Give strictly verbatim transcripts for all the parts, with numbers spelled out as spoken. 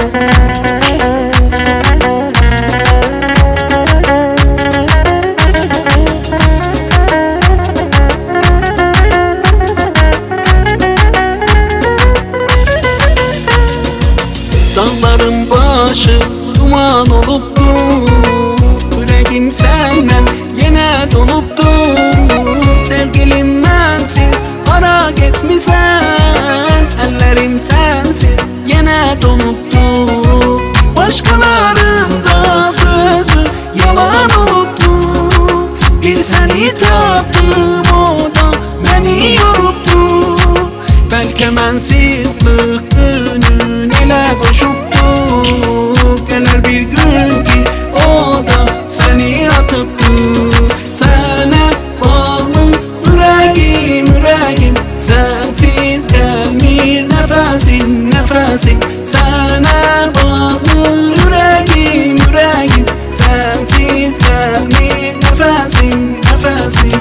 Dağların başı duman olupdu, yüreğim senden yine donupdu. Sevgilim bensiz harap etmişsen, ellerim sensiz yine donupdu. Başkalarında sözü yalan olupdu, bir seni tapdım o da beni yorupdu. Belki mensizlik günün ele koşuptu, gelir bir gün ki o da seni atıptı. Sana bağlı yüreğim yüreğim, sensiz gelmir nefesim nefesim. Sana bağlı yüreğim yüreğim, sensiz gelmir nefesim nefesim.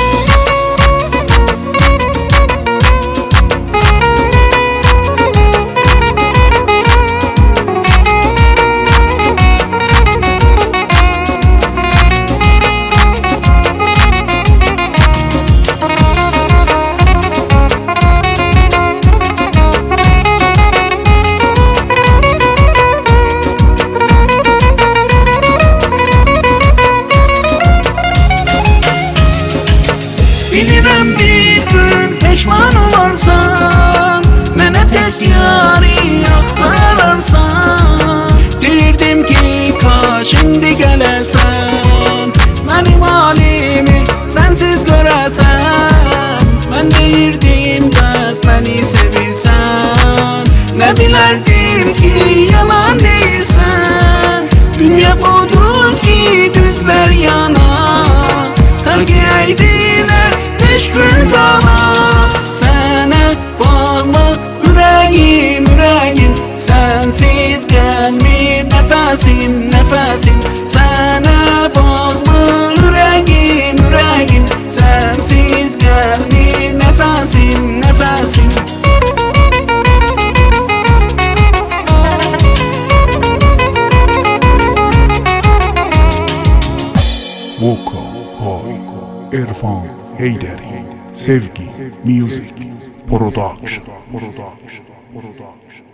Bilirəm bir gün peşman olarsan, mənə tək yari axtararsan. Deyirdim ki kaş indi gələsən, mənim halimi sensiz görəsən. Mən deyirdim bəs məni sevirsən, nə bilərdim ki yalan deyirsən. Dünya budur ki düzlər yana, ta ki əydilər gün dana. Sana bağlı yüreğim yüreğim, sensiz gelmir nefesim nefesim. Sana bağlı yüreğim yüreğim, sensiz gelmir nefesim nefesim. Voka, Hay, İrfan Heyderi, Sevgi Music Production. Production. Production.